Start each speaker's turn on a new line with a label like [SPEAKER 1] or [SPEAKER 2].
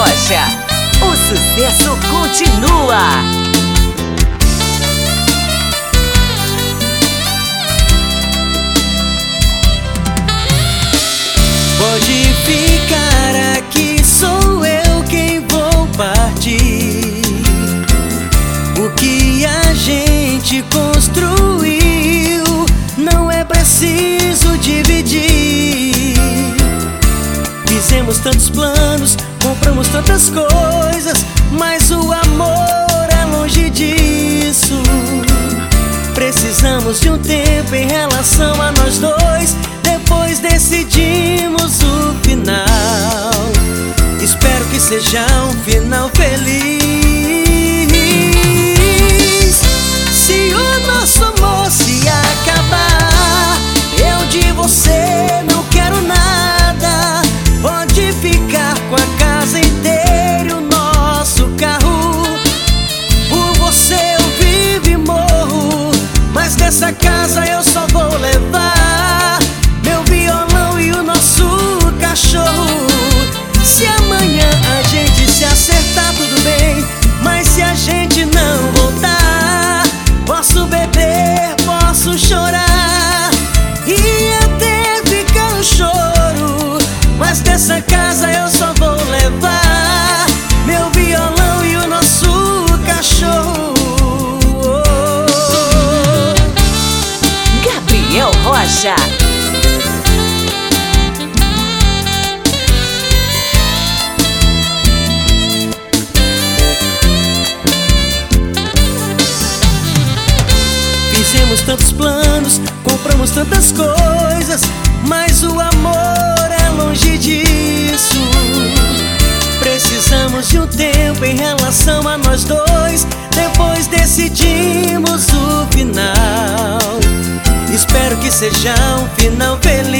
[SPEAKER 1] Rocha, o sucesso continua.
[SPEAKER 2] Pode ficar aqui, sou eu quem vou partir. O que a gente construiu não é preciso dividir. Fizemos tantos planos, compramos tantas coisas, mas o amor é longe disso. Precisamos de um tempo em relação a nós dois, depois decidimos o final. Espero que seja um final feliz. Se o nosso amor se acabar, eu de você não quero nada. Pode ficar com a casa inteira e o nosso carro. Por você eu vivo e morro, mas dessa casa eu só vou levar meu violão e o nosso cachorro. Se amanhã a gente se acertar, tudo bem, mas se a gente não voltar, posso beber, posso chorar e até ficar um choro, mas dessa casa eu só vou levar meu violão e o nosso cachorro.
[SPEAKER 1] Gabriel Rocha.
[SPEAKER 2] Fizemos tantos planos, compramos tantas coisas, mas o amor é longe disso. Precisamos de um tempo em relação a nós dois, depois decidimos o final. Espero que seja um final feliz.